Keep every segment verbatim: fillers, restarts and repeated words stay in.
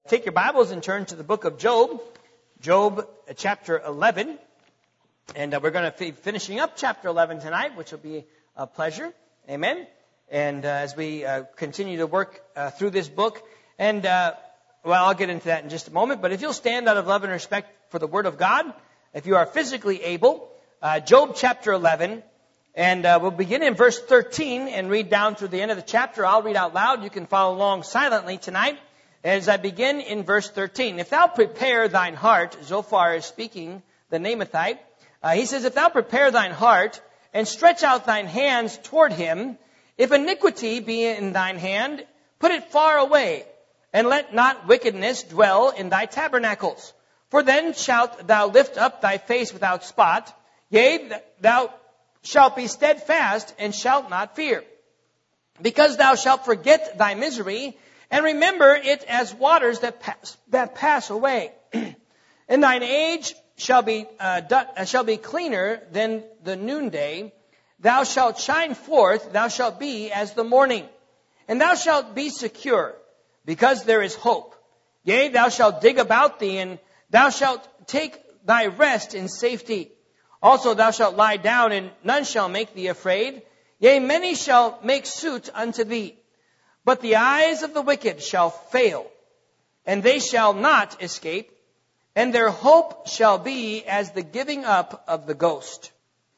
Take your Bibles and turn to the book of Job, Job uh, chapter eleven. And uh, we're going to be finishing up chapter eleven tonight, which will be a pleasure. Amen. And uh, as we uh, continue to work uh, through this book, and uh, well, I'll get into that in just a moment. But if you'll stand out of love and respect for the Word of God, if you are physically able, uh, Job chapter eleven, and uh, we'll begin in verse thirteen and read down through the end of the chapter. I'll read out loud. You can follow along silently tonight. As I begin in verse thirteen, if thou prepare thine heart, Zophar is speaking, the Naamathite, uh, he says, if thou prepare thine heart, and stretch out thine hands toward him, if iniquity be in thine hand, put it far away, and let not wickedness dwell in thy tabernacles. For then shalt thou lift up thy face without spot, yea, thou shalt be steadfast, and shalt not fear. Because thou shalt forget thy misery, and remember it as waters that pass, that pass away. And thine age shall be uh, du- shall be cleaner than the noonday. Thou shalt shine forth, thou shalt be as the morning. And thou shalt be secure, because there is hope. Yea, thou shalt dig about thee, and thou shalt take thy rest in safety. Also thou shalt lie down, and none shall make thee afraid. Yea, many shall make suit unto thee. But the eyes of the wicked shall fail, and they shall not escape, and their hope shall be as the giving up of the ghost.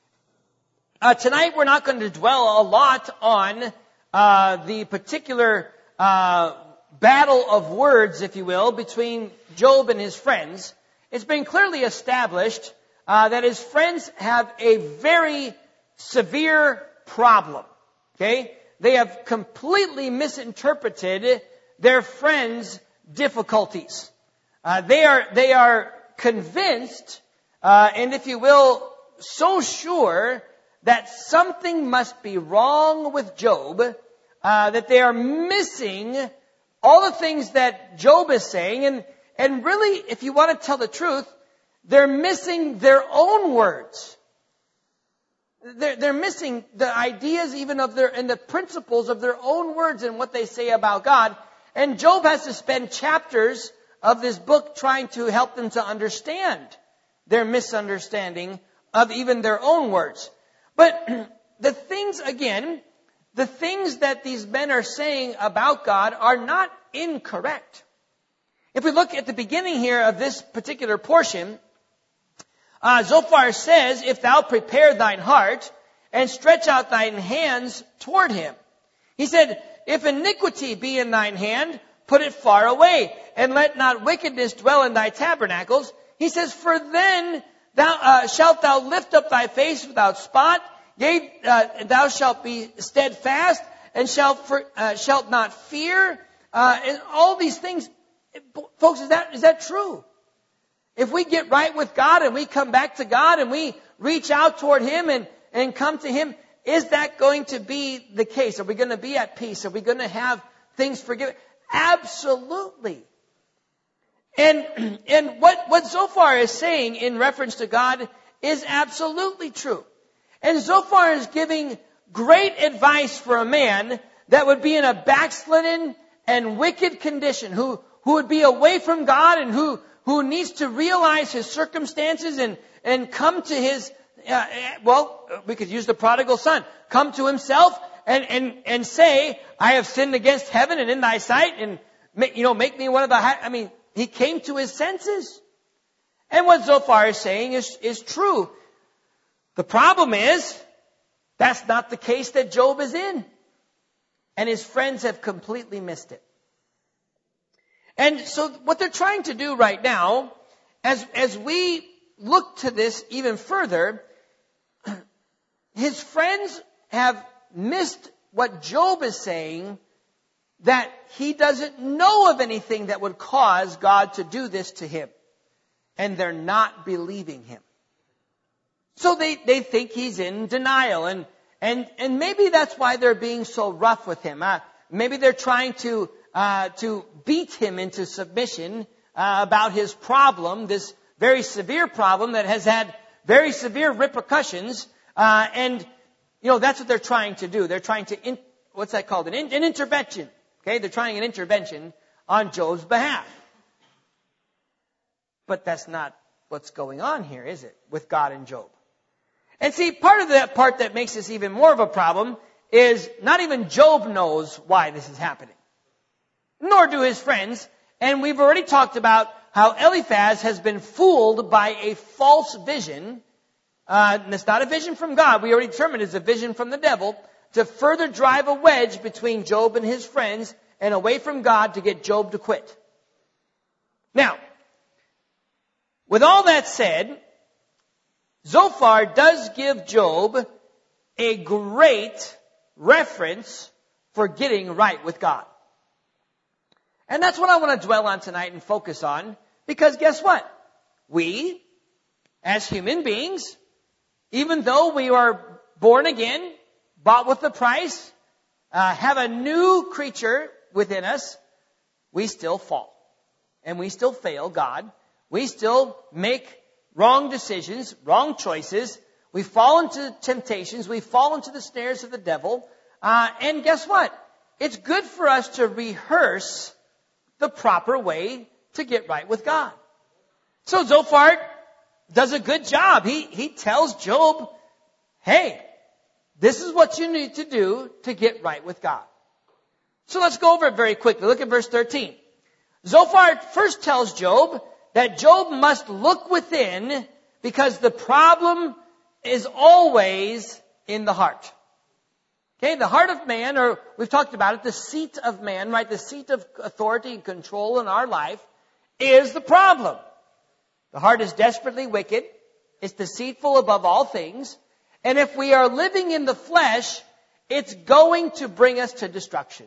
Uh, tonight we're not going to dwell a lot on uh, the particular uh, battle of words, if you will, between Job and his friends. It's been clearly established uh, that his friends have a very severe problem. Okay? They have completely misinterpreted their friends' difficulties. Uh, they are they are convinced, uh, and if you will, so sure that something must be wrong with Job, uh, that they are missing all the things that Job is saying, and and really, if you want to tell the truth, they're missing their own words. They're, they're missing the ideas even of their, and the principles of their own words and what they say about God. And Job has to spend chapters of this book trying to help them to understand their misunderstanding of even their own words. But the things, again, the things that these men are saying about God are not incorrect. If we look at the beginning here of this particular portion, Uh, Zophar says, if thou prepare thine heart and stretch out thine hands toward him. He said, if iniquity be in thine hand, put it far away, and let not wickedness dwell in thy tabernacles. He says, for then thou uh, shalt thou lift up thy face without spot, yea, uh, thou shalt be steadfast, and shalt for, uh, shalt not fear. Uh, and all these things, folks, is that is that true? If we get right with God and we come back to God and we reach out toward Him and, and come to Him, is that going to be the case? Are we going to be at peace? Are we going to have things forgiven? Absolutely. And, and what, what Zophar is saying in reference to God is absolutely true. And Zophar is giving great advice for a man that would be in a backslidden and wicked condition, who, who would be away from God and who who needs to realize his circumstances and, and come to his, uh, well, we could use the prodigal son, come to himself and, and, and say, I have sinned against heaven and in thy sight, and, make, you know, make me one of the high, I mean, he came to his senses. And what Zophar is saying is, is true. The problem is, that's not the case that Job is in. And his friends have completely missed it. And so what they're trying to do right now, as, as we look to this even further, his friends have missed what Job is saying, that he doesn't know of anything that would cause God to do this to him. And they're not believing him. So they, they think he's in denial. And, and, and maybe that's why they're being so rough with him. Uh, maybe they're trying to Uh, to beat him into submission uh, about his problem, this very severe problem that has had very severe repercussions. Uh, and, you know, that's what they're trying to do. They're trying to, in, what's that called? An, in, an intervention. Okay, they're trying an intervention on Job's behalf. But that's not what's going on here, is it? With God and Job. And see, part of that part that makes this even more of a problem is not even Job knows why this is happening. Nor do his friends. And we've already talked about how Eliphaz has been fooled by a false vision. Uh, and it's not a vision from God. We already determined it's a vision from the devil to further drive a wedge between Job and his friends and away from God to get Job to quit. Now, with all that said, Zophar does give Job a great reference for getting right with God. And that's what I want to dwell on tonight and focus on. Because guess what? We, as human beings, even though we are born again, bought with a price, uh, have a new creature within us, we still fall. And we still fail God. We still make wrong decisions, wrong choices. We fall into temptations. We fall into the snares of the devil. Uh, and guess what? It's good for us to rehearse the proper way to get right with God. So Zophar does a good job. He, he tells Job, hey, this is what you need to do to get right with God. So let's go over it very quickly. Look at verse thirteen. Zophar first tells Job that Job must look within because the problem is always in the heart. Okay, the heart of man, or we've talked about it, the seat of man, right? The seat of authority and control in our life is the problem. The heart is desperately wicked. It's deceitful above all things. And if we are living in the flesh, it's going to bring us to destruction.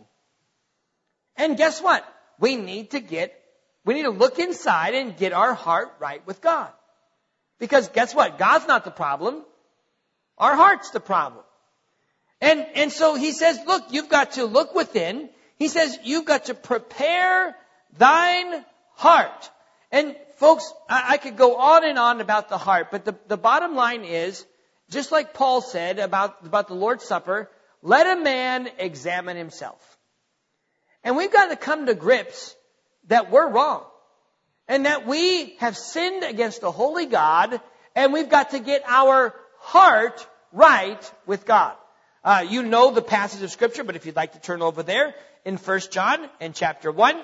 And guess what? We need to get, we need to look inside and get our heart right with God. Because guess what? God's not the problem. Our heart's the problem. And, and so he says, look, you've got to look within. He says, you've got to prepare thine heart. And folks, I, I could go on and on about the heart, but the, the bottom line is, just like Paul said about, about the Lord's Supper, let a man examine himself. And we've got to come to grips that we're wrong. And that we have sinned against the holy God, and we've got to get our heart right with God. Uh, you know the passage of Scripture, but if you'd like to turn over there in First John in chapter one,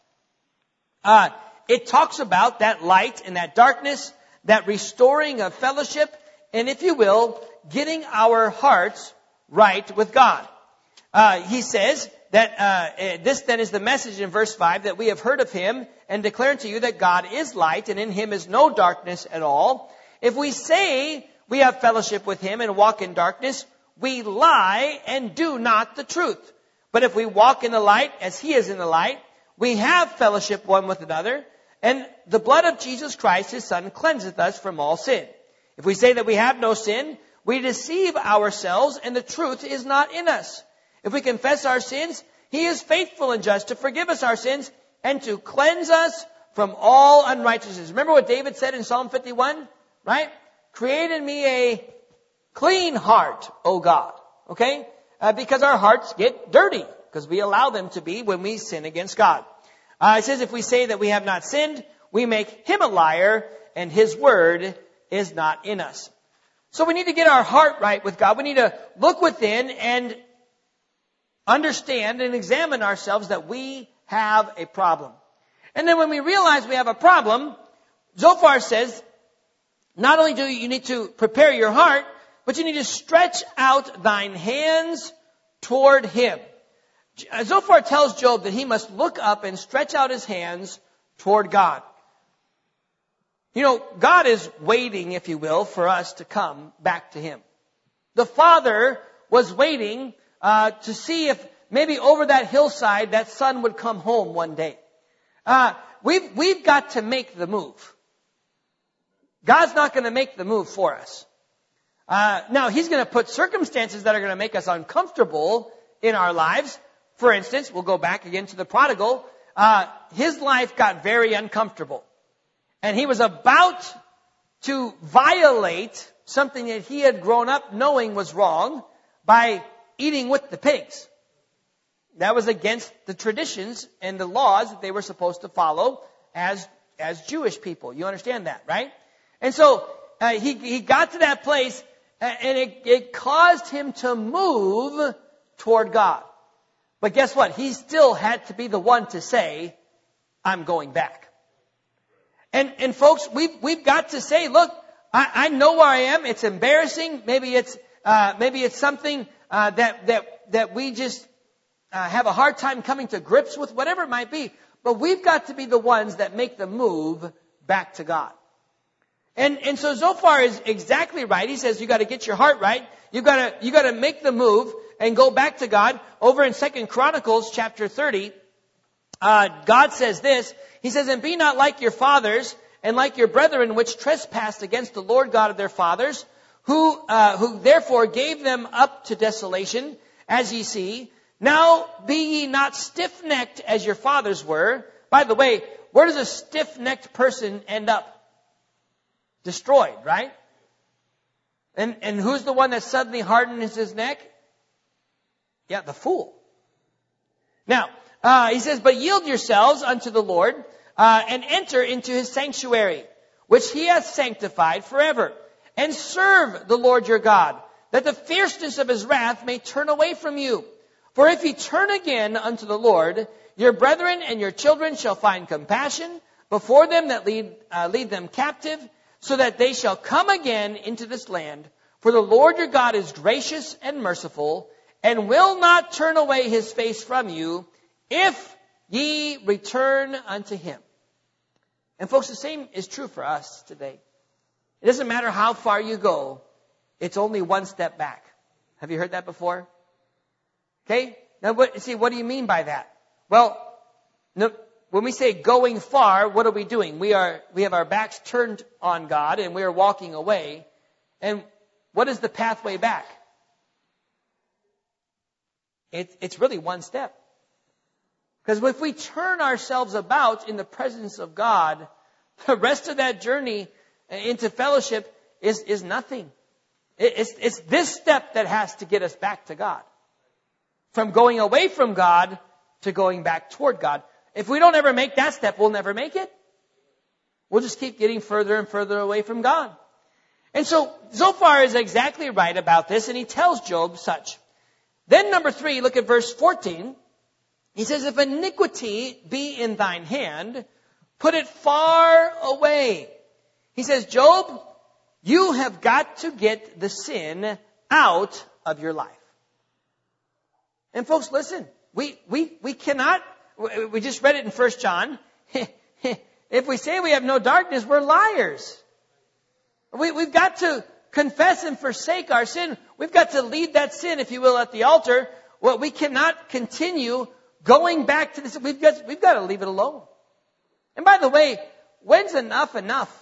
uh, it talks about that light and that darkness, that restoring of fellowship, and if you will, getting our hearts right with God. Uh, he says that uh, this then is the message in verse five that we have heard of him and declare to you that God is light and in him is no darkness at all. If we say we have fellowship with him and walk in darkness, we lie and do not the truth. But if we walk in the light as he is in the light, we have fellowship one with another, and the blood of Jesus Christ, his Son, cleanseth us from all sin. If we say that we have no sin, we deceive ourselves, and the truth is not in us. If we confess our sins, he is faithful and just to forgive us our sins and to cleanse us from all unrighteousness. Remember what David said in Psalm fifty-one, right? Create in me a clean heart, O God. Okay? Uh, because our hearts get dirty, because we allow them to be when we sin against God. Uh, it says if we say that we have not sinned, we make him a liar, and his word is not in us. So we need to get our heart right with God. We need to look within and understand and examine ourselves that we have a problem. And then when we realize we have a problem, Zophar says, not only do you need to prepare your heart, but you need to stretch out thine hands toward him. Zophar tells Job that he must look up and stretch out his hands toward God. You know, God is waiting, if you will, for us to come back to him. The Father was waiting uh, to see if maybe over that hillside that son would come home one day. Uh, we've, we've got to make the move. God's not going to make the move for us. Uh, now, he's going to put circumstances that are going to make us uncomfortable in our lives. For instance, we'll go back again to the prodigal. Uh, his life got very uncomfortable. And he was about to violate something that he had grown up knowing was wrong by eating with the pigs. That was against the traditions and the laws that they were supposed to follow as, as Jewish people. You understand that, right? And so uh, he, he got to that place, and it, it caused him to move toward God. But guess what? He still had to be the one to say, I'm going back. And, and folks, we've, we've got to say, look, I, I know where I am. It's embarrassing. Maybe it's, uh, maybe it's something, uh, that, that, that we just, uh, have a hard time coming to grips with, whatever it might be. But we've got to be the ones that make the move back to God. And, and so Zophar is exactly right. He says you got to get your heart right. You got to, you got to make the move and go back to God. Over in Second Chronicles chapter thirty, uh, God says this. He says, and be not like your fathers and like your brethren which trespassed against the Lord God of their fathers, who, uh, who therefore gave them up to desolation, as ye see. Now be ye not stiff-necked as your fathers were. By the way, where does a stiff-necked person end up? Destroyed, right? And, and who's the one that suddenly hardens his neck? Yeah, the fool. Now, uh, he says, but yield yourselves unto the Lord, uh, and enter into his sanctuary, which he hath sanctified forever, and serve the Lord your God, that the fierceness of his wrath may turn away from you. For if ye turn again unto the Lord, your brethren and your children shall find compassion before them that lead, uh, lead them captive, so that they shall come again into this land. For the Lord your God is gracious and merciful, and will not turn away his face from you, if ye return unto him. And folks, the same is true for us today. It doesn't matter how far you go, it's only one step back. Have you heard that before? Okay? Now, what, see, what do you mean by that? Well, no, when we say going far, what are we doing? We are, we have our backs turned on God and we are walking away. And what is the pathway back? It, it's really one step. Because if we turn ourselves about in the presence of God, the rest of that journey into fellowship is, is nothing. It, it's, it's this step that has to get us back to God. From going away from God to going back toward God. If we don't ever make that step, we'll never make it. We'll just keep getting further and further away from God. And so Zophar is exactly right about this, and he tells Job such. Then number three, look at verse fourteen. He says, if iniquity be in thine hand, put it far away. He says, Job, you have got to get the sin out of your life. And folks, listen, we, we, we cannot, we just read it in First John. If we say we have no darkness, we're liars. We, we've got to confess and forsake our sin. We've got to leave that sin, if you will, at the altar. Well, we cannot continue going back to this. We've got, we've got to leave it alone. And by the way, when's enough enough?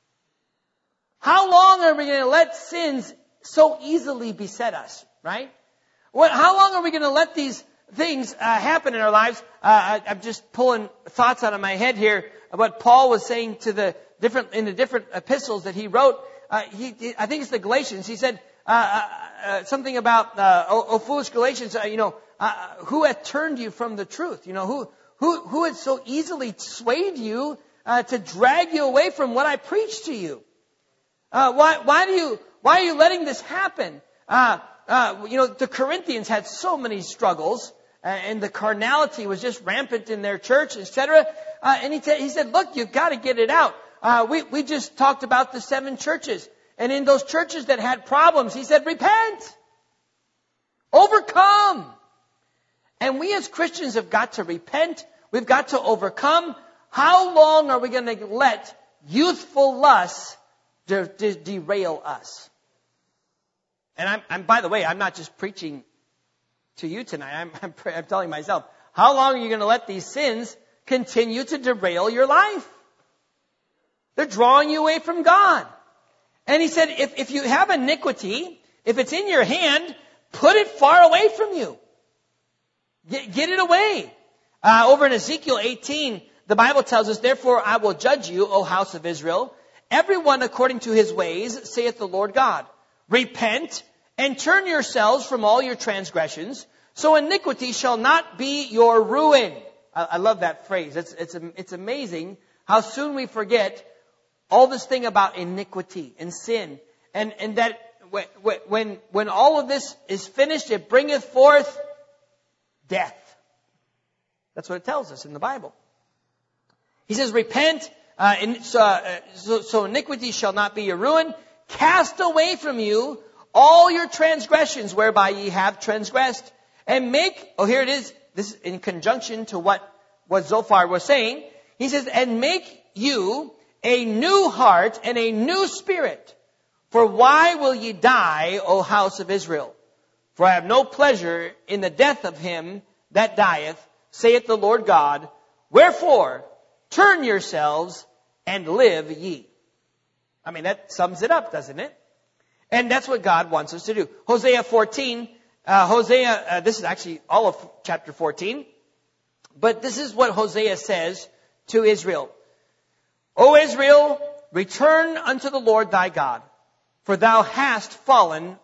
How long are we going to let sins so easily beset us, right? What, how long are we going to let these things uh, happen in our lives? Uh, I, I'm just pulling thoughts out of my head here of what Paul was saying to the different in the different epistles that he wrote. Uh, he, he, I think it's the Galatians. He said uh, uh, something about, uh, oh, oh foolish Galatians, uh, you know, uh, who hath turned you from the truth? You know, who who who had so easily swayed you uh, to drag you away from what I preached to you? Uh, why why do you why are you letting this happen? Uh, Uh, you know, the Corinthians had so many struggles, uh, and the carnality was just rampant in their church, et cetera. Uh, and he, t- he said, look, you've got to get it out. Uh, we, we just talked about the seven churches. And in those churches that had problems, he said, repent. Overcome. And we as Christians have got to repent. We've got to overcome. How long are we going to let youthful lusts de- de- derail us? And I'm, I'm, by the way, I'm not just preaching to you tonight. I'm, I'm, I'm telling myself, how long are you going to let these sins continue to derail your life? They're drawing you away from God. And he said, if, if you have iniquity, if it's in your hand, put it far away from you. Get, get it away. Uh, over in Ezekiel eighteen, the Bible tells us, therefore I will judge you, O house of Israel, everyone according to his ways, saith the Lord God. Repent and turn yourselves from all your transgressions, so iniquity shall not be your ruin. I, I love that phrase. It's, it's, it's amazing how soon we forget all this thing about iniquity and sin. And, and that when, when, when all of this is finished, it bringeth forth death. That's what it tells us in the Bible. He says, repent, uh, and so, uh, so, so iniquity shall not be your ruin. Cast away from you all your transgressions whereby ye have transgressed. And make, oh here it is, this is in conjunction to what, what Zophar was saying. He says, and make you a new heart and a new spirit. For why will ye die, O house of Israel? For I have no pleasure in the death of him that dieth, saith the Lord God. Wherefore, turn yourselves and live ye. I mean, that sums it up, doesn't it? And that's what God wants us to do. Hosea fourteen, uh, Hosea, uh, this is actually all of chapter fourteen. But this is what Hosea says to Israel. O Israel, return unto the Lord thy God, for thou hast fallen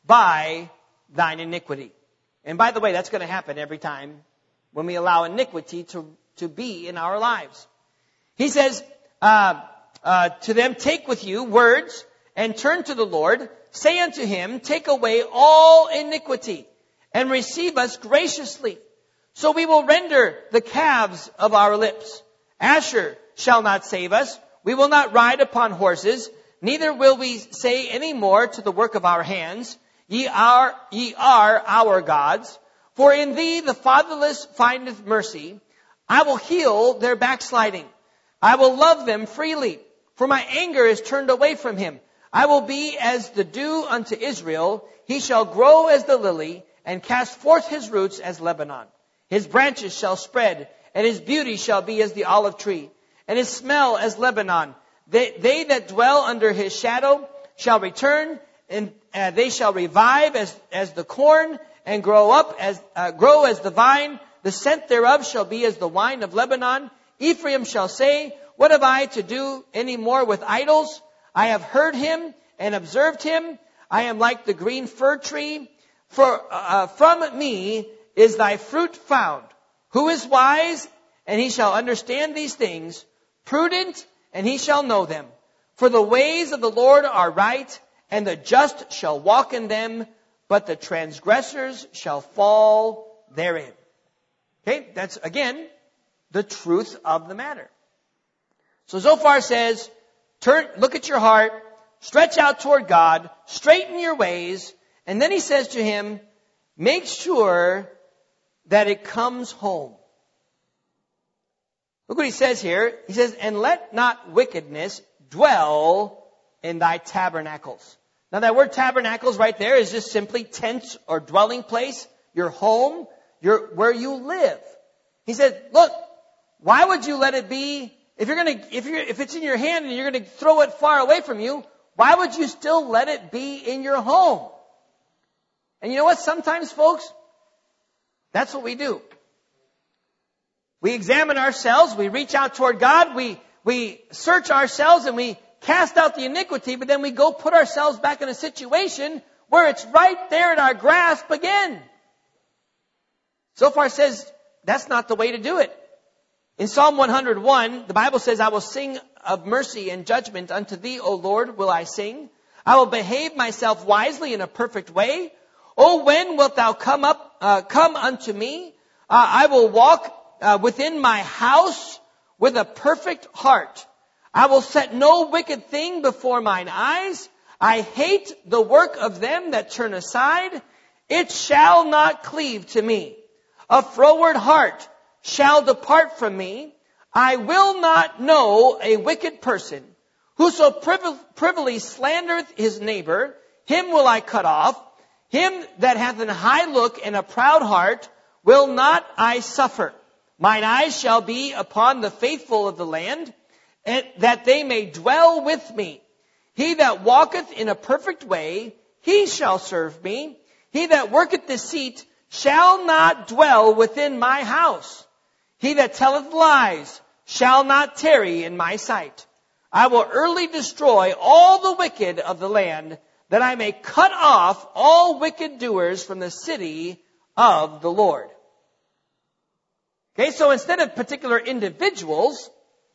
by thine iniquity. And by the way, that's going to happen every time when we allow iniquity to, to be in our lives. He says, uh, uh, to them, take with you words and turn to the Lord. Say unto him, take away all iniquity and receive us graciously. So we will render the calves of our lips. Asher shall not save us. We will not ride upon horses. Neither will we say any more to the work of our hands, Ye are, ye are our gods. For in thee the fatherless findeth mercy. I will heal their backsliding. I will love them freely. For my anger is turned away from him. I will be as the dew unto Israel. He shall grow as the lily, and cast forth his roots as Lebanon. His branches shall spread, and his beauty shall be as the olive tree, and his smell as Lebanon. They, they that dwell under his shadow shall return, and uh, they shall revive as, as the corn, and grow up as, uh, grow as the vine. The scent thereof shall be as the wine of Lebanon. Ephraim shall say, what have I to do any more with idols? I have heard him and observed him. I am like the green fir tree. For uh, from me is thy fruit found. Who is wise? And he shall understand these things. Prudent, and he shall know them. For the ways of the Lord are right, and the just shall walk in them, but the transgressors shall fall therein. Okay, that's again the truth of the matter. So Zophar says, turn, look at your heart, stretch out toward God, straighten your ways, and then he says to him, make sure that it comes home. Look what he says here. He says, and let not wickedness dwell in thy tabernacles. Now that word tabernacles right there is just simply tent or dwelling place, your home, your, where you live. He said, look, why would you let it be, if you're gonna, if you're, if it's in your hand and you're gonna throw it far away from you, why would you still let it be in your home? And you know what? Sometimes, folks, that's what we do. We examine ourselves, we reach out toward God, we, we search ourselves and we cast out the iniquity, but then we go put ourselves back in a situation where it's right there in our grasp again. Zophar says that's not the way to do it. In Psalm one hundred one, the Bible says, I will sing of mercy and judgment unto thee, O Lord, will I sing. I will behave myself wisely in a perfect way. Oh, when wilt thou come up, uh, come unto me? Uh, I will walk uh, within my house with a perfect heart. I will set no wicked thing before mine eyes. I hate the work of them that turn aside. It shall not cleave to me. A froward heart shall depart from me. I will not know a wicked person. Whoso privily slandereth his neighbor, him will I cut off. Him that hath an high look and a proud heart will not I suffer. Mine eyes shall be upon the faithful of the land, and that they may dwell with me. He that walketh in a perfect way, he shall serve me. He that worketh deceit shall not dwell within my house. He that telleth lies shall not tarry in my sight. I will early destroy all the wicked of the land, that I may cut off all wicked doers from the city of the Lord. Okay, so instead of particular individuals,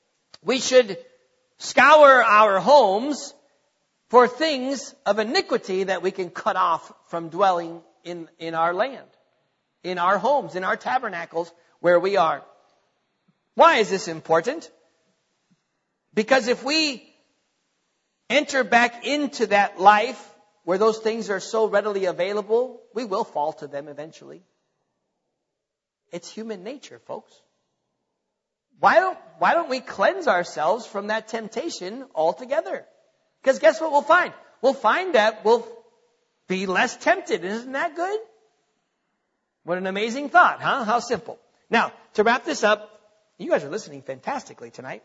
we should scour our homes for things of iniquity that we can cut off from dwelling in, in our land, in our homes, in our tabernacles where we are. Why is this important? Because if we enter back into that life where those things are so readily available, we will fall to them eventually. It's human nature, folks. Why don't, why don't we cleanse ourselves from that temptation altogether? Because guess what we'll find? We'll find that we'll be less tempted. Isn't that good? What an amazing thought, huh? How simple. Now, to wrap this up, you guys are listening fantastically tonight.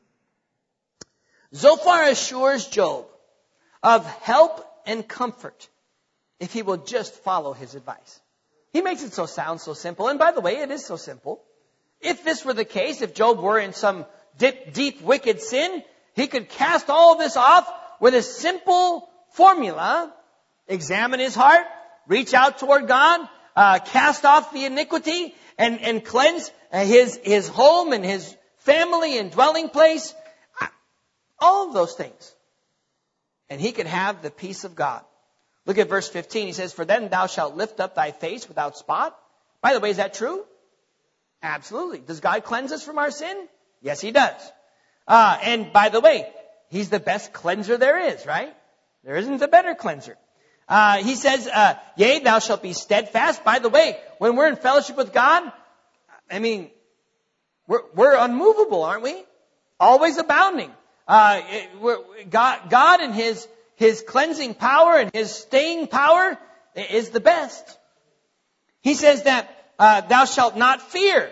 Zophar assures Job of help and comfort if he will just follow his advice. He makes it so sound so simple. And by the way, it is so simple. If this were the case, if Job were in some deep, deep wicked sin, he could cast all this off with a simple formula. Examine his heart, reach out toward God, uh, cast off the iniquity, and, and cleanse his, his home and his family and dwelling place. All of those things. And he could have the peace of God. Look at verse fifteen. He says, for then thou shalt lift up thy face without spot. By the way, is that true? Absolutely. Does God cleanse us from our sin? Yes, he does. Uh, and by the way, he's the best cleanser there is, right? There isn't a better cleanser. Uh, he says, uh, yea, thou shalt be steadfast. By the way, when we're in fellowship with God, I mean, we're, we're unmovable, aren't we? Always abounding. Uh, it, we're, God, God and His, His cleansing power and His staying power is the best. He says that, uh, thou shalt not fear.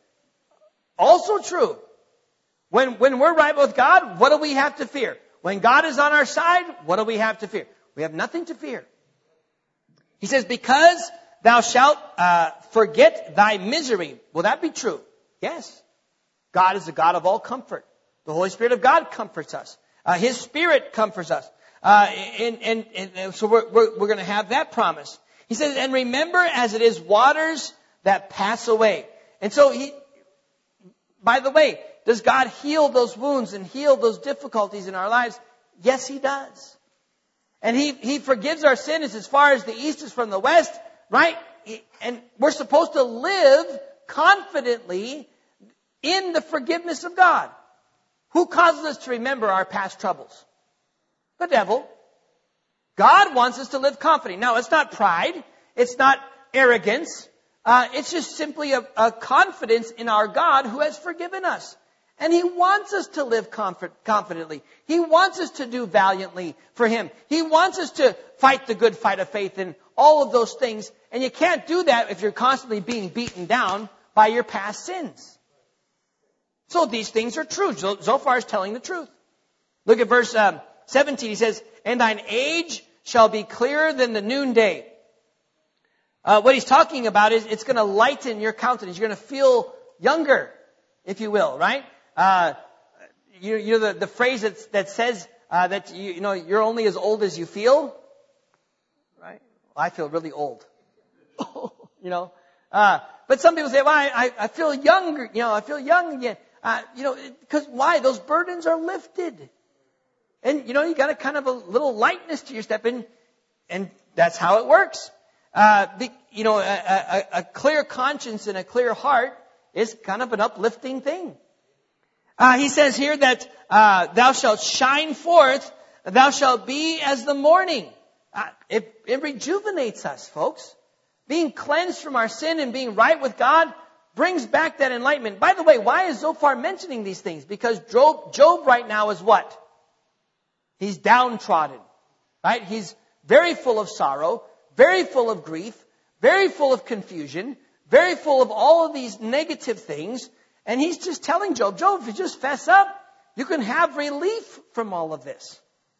Also true. When, when we're right with God, what do we have to fear? When God is on our side, what do we have to fear? We have nothing to fear. He says, because thou shalt, uh, forget thy misery. Will that be true? Yes. God is the God of all comfort. The Holy Spirit of God comforts us. Uh, His Spirit comforts us. Uh, and, and, and so we're, we're, we're going to have that promise. He says, and remember as it is waters that pass away. And so he, by the way, does God heal those wounds and heal those difficulties in our lives? Yes, He does. And He, He forgives our sins as far as the east is from the west, right? And we're supposed to live confidently in the forgiveness of God. Who causes us to remember our past troubles? The devil. God wants us to live confidently. Now, it's not pride. It's not arrogance. Uh, it's just simply a, a confidence in our God who has forgiven us. And He wants us to live comfort, confidently. He wants us to do valiantly for Him. He wants us to fight the good fight of faith and all of those things. And you can't do that if you're constantly being beaten down by your past sins. So these things are true. Zophar is telling the truth. Look at verse um, seventeen. He says, and thine age shall be clearer than the noonday. Uh, what he's talking about is it's going to lighten your countenance. You're going to feel younger, if you will, right? Uh, you, you know the, the phrase that, that says uh, that you, you know you're only as old as you feel, right? Well, I feel really old, you know. Uh, but some people say, "Well, I, I feel younger." You know, I feel young again. Uh, you know, because why? Those burdens are lifted, and you know you got a kind of a little lightness to your step, and and that's how it works. Uh, the, you know, a, a, a clear conscience and a clear heart is kind of an uplifting thing. Uh, he says here that uh, thou shalt shine forth, thou shalt be as the morning. Uh, it, it rejuvenates us, folks. Being cleansed from our sin and being right with God brings back that enlightenment. By the way, why is Zophar mentioning these things? Because Job, Job right now is what? He's downtrodden, right? He's very full of sorrow, very full of grief, very full of confusion, very full of all of these negative things. And he's just telling Job, Job, if you just fess up, you can have relief from all of this.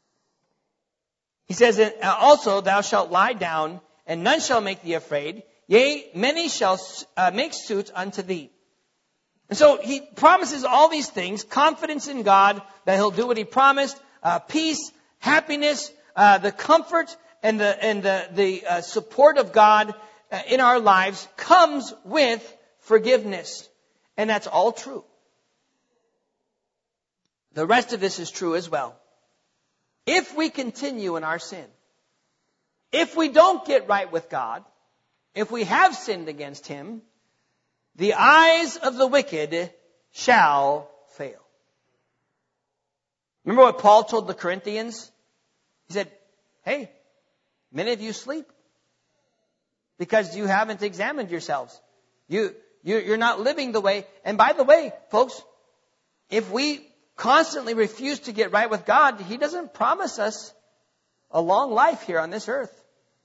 He says, also, thou shalt lie down, and none shall make thee afraid. Yea, many shall uh, make suit unto thee. And so he promises all these things, confidence in God, that He'll do what He promised, uh, peace, happiness, uh, the comfort and the and the, the uh, support of God uh, in our lives comes with forgiveness. And that's all true. the rest of this is true as well. If we continue in our sin, if we don't get right with God, if we have sinned against Him, the eyes of the wicked shall fail. Remember what Paul told the Corinthians? He said, hey, many of you sleep because you haven't examined yourselves. You, you, you're not living the way. And by the way, folks, if we constantly refuse to get right with God, He doesn't promise us a long life here on this earth.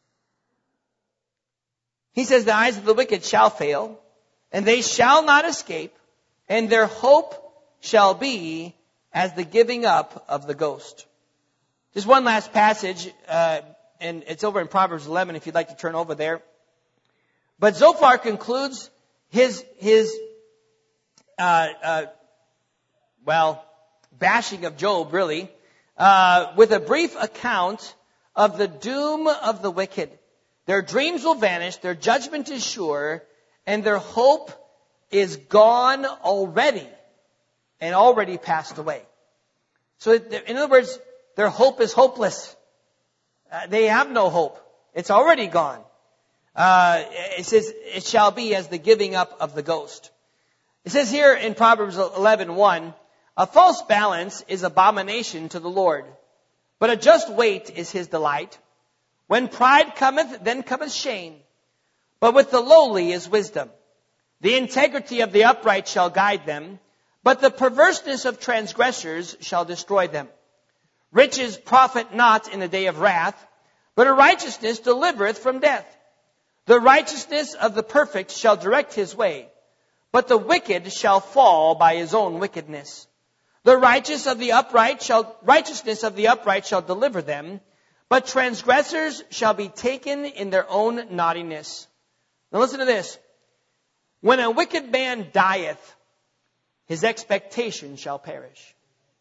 He says, the eyes of the wicked shall fail, and they shall not escape, and their hope shall be as the giving up of the ghost. Just one last passage, uh, and it's over in Proverbs eleven if you'd like to turn over there. But Zophar concludes his, his uh, uh, well, bashing of Job, really, uh, with a brief account of the doom of the wicked. Their dreams will vanish, their judgment is sure, and their hope is gone already, and already passed away. So, in other words, their hope is hopeless. Uh, they have no hope. It's already gone. Uh, it says, it shall be as the giving up of the ghost. It says here in Proverbs eleven one, a false balance is abomination to the Lord, but a just weight is His delight. When pride cometh, then cometh shame, but with the lowly is wisdom. The integrity of the upright shall guide them, but the perverseness of transgressors shall destroy them. Riches profit not in the day of wrath, but a righteousness delivereth from death. The righteousness of the perfect shall direct his way, but the wicked shall fall by his own wickedness. The righteous of the upright shall, righteousness of the upright shall deliver them, but transgressors shall be taken in their own naughtiness. Now listen to this. When a wicked man dieth, his expectation shall perish.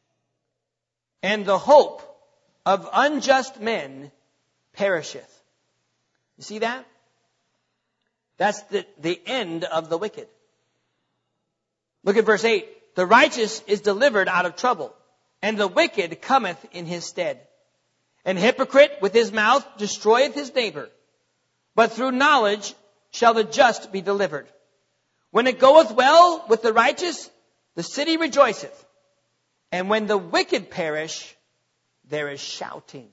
And the hope of unjust men perisheth. You see that? That's the, the end of the wicked. Look at verse eight. The righteous is delivered out of trouble, and the wicked cometh in his stead. An hypocrite with his mouth destroyeth his neighbor, but through knowledge shall the just be delivered. When it goeth well with the righteous, the city rejoiceth. And when the wicked perish, there is shouting.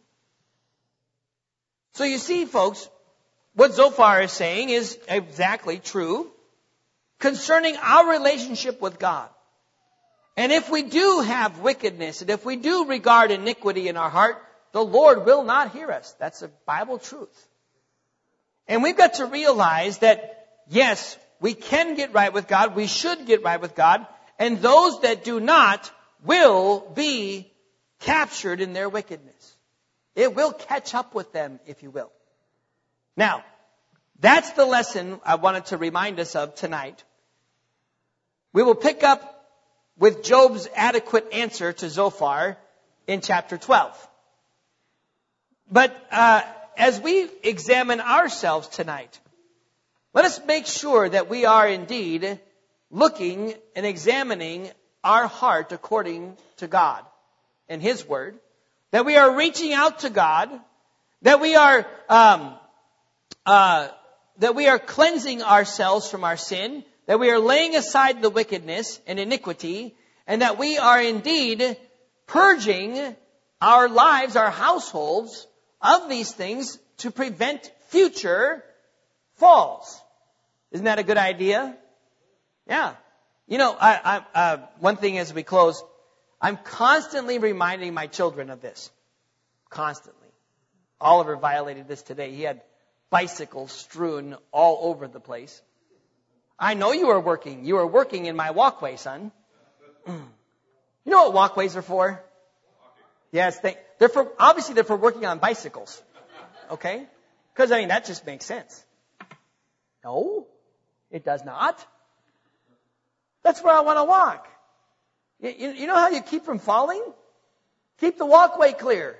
So you see, folks, what Zophar is saying is exactly true concerning our relationship with God. And if we do have wickedness, and if we do regard iniquity in our heart, the Lord will not hear us. That's a Bible truth. And we've got to realize that, yes, we can get right with God. We should get right with God. And those that do not will be captured in their wickedness. It will catch up with them, if you will. Now, that's the lesson I wanted to remind us of tonight. We will pick up with Job's adequate answer to Zophar in chapter twelve. But uh, as we examine ourselves tonight, let us make sure that we are indeed looking and examining our heart according to God and His Word, that we are reaching out to God, that we are um, uh, that we are cleansing ourselves from our sin, that we are laying aside the wickedness and iniquity, and that we are indeed purging our lives, our households of these things to prevent future falls. Isn't that a good idea? Yeah. You know, I, I, uh, one thing as we close, I'm constantly reminding my children of this. Constantly. Oliver violated this today. He had bicycles strewn all over the place. I know you are working. You are working in my walkway, son. You know what walkways are for? Yes, they, they're for, obviously they're for working on bicycles. Okay? Because, I mean, that just makes sense. No, it does not. That's where I want to walk. You, you, you know how you keep from falling? Keep the walkway clear.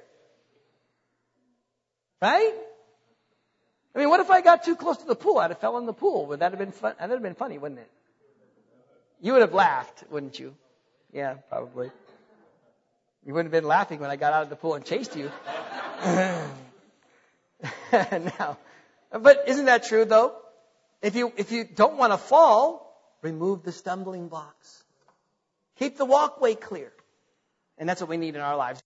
Right? I mean, what if I got too close to the pool? I'd have fell in the pool. Would that have been fun? That would have been funny, wouldn't it? You would have laughed, wouldn't you? Yeah, probably. You wouldn't have been laughing when I got out of the pool and chased you. Now, but isn't that true though? If you, if you don't want to fall, remove the stumbling blocks. Keep the walkway clear. And that's what we need in our lives.